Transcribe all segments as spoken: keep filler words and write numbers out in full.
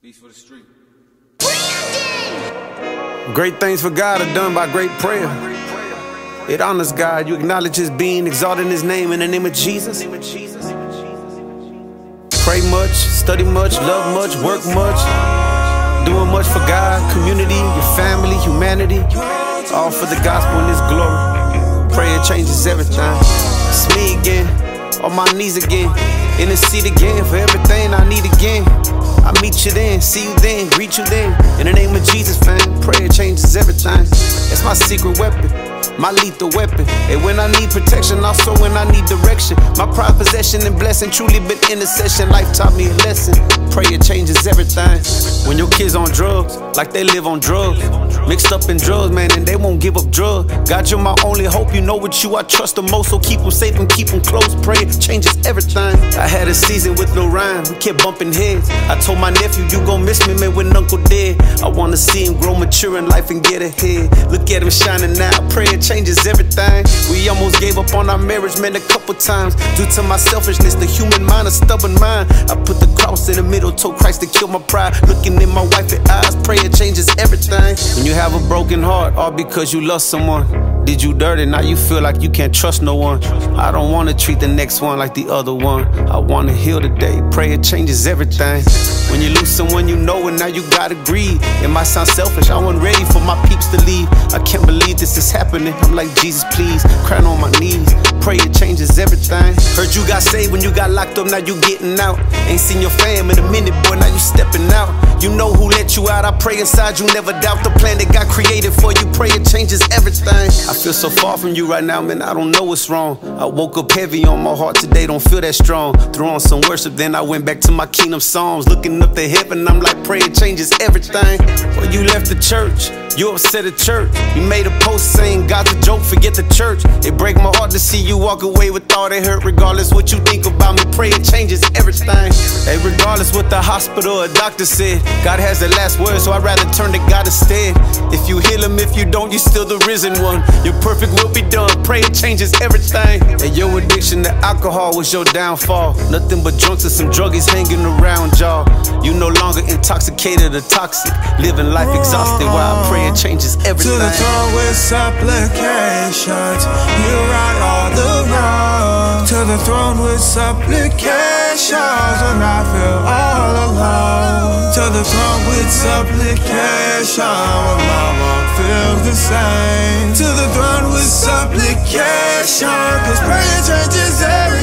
Beats for the street. Great things for God are done by great prayer. It honors God. You acknowledge His being, exalting His name in the name of Jesus. Pray much, study much, love much, work much. Doing much for God, community, your family, humanity. All for the gospel and His glory. Prayer changes everything. It's me again, on my knees again. In the seat again, for everything I need again. I meet you then, see you then, greet you then. In the name of Jesus, fam, prayer changes everything. It's my secret weapon, my lethal weapon. And when I need protection, also when I need direction. My pride, possession, and blessing truly been intercession. Life taught me a lesson. Prayer changes everything. When your kids on drugs, like they live on drugs. Mixed up in drugs, man, and they won't give up drugs. God, you're my only hope, you know what you I trust the most. So keep them safe and keep them close. Prayer changes everything. I had a season with no rhyme, we kept bumping heads. I told my nephew, you gon' miss me, man, when Uncle dead. I wanna see him grow mature in life and get ahead. Look at him shining now, prayer changes everything. We almost gave up on our marriage, man, a couple times. Due to my selfishness, the human mind, a stubborn mind. I put the cross in the middle, told Christ to kill my pride. Looking in my wife's eyes, prayer changes everything. When you have a broken heart, all because you love someone. Did you dirty, now you feel like you can't trust no one. I don't wanna treat the next one like the other one. I wanna heal today, prayer changes everything. When you lose someone you know and now you gotta grieve. It might sound selfish, I wasn't ready for my peeps to leave. I can't believe this is happening, I'm like, Jesus please. Crying on my knees, prayer changes everything. Heard you got saved when you got locked up, now you getting out. Ain't seen your fam in a minute, boy, now you stepping out. You know who let you out, I pray inside you never doubt the plan that God created for you. Prayer changes everything. I feel so far from you right now, man, I don't know what's wrong. I woke up heavy on my heart today, don't feel that strong. Threw on some worship, then I went back to my kingdom songs. Looking up to heaven, I'm like, prayer changes everything. When you left the church, you upset at church. You made a post saying God's a joke, forget the church. It break my heart to see you walk away with all that hurt. Regardless what you think about me, prayer changes everything. Hey, regardless what the hospital or doctor said, God has the last word, so I'd rather turn to God instead. If you heal him, if you don't, you still the risen one. Your perfect will be done, prayer changes everything. And your addiction to alcohol was your downfall. Nothing but drunks and some druggies hanging around y'all. You no longer intoxicated or toxic, living life exhausted while prayer changes everything. To the throne with supplications, you right all the wrong. To the throne with supplications, when I feel all alone. To the throne with supplication, when my mom feels the same. To the throne with supplication, cause prayer changes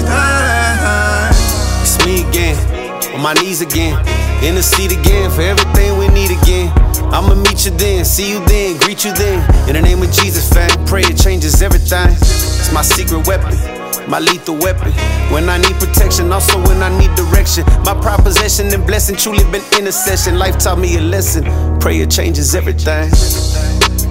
everything. It's me again, on my knees again. In the seat again, for everything we need again. I'ma meet you then, see you then, greet you then. In the name of Jesus, fam, prayer changes everything. It's my secret weapon, my lethal weapon. When I need protection, also when I need direction. My pride, possession, and blessing truly been intercession. Life taught me a lesson, prayer changes everything.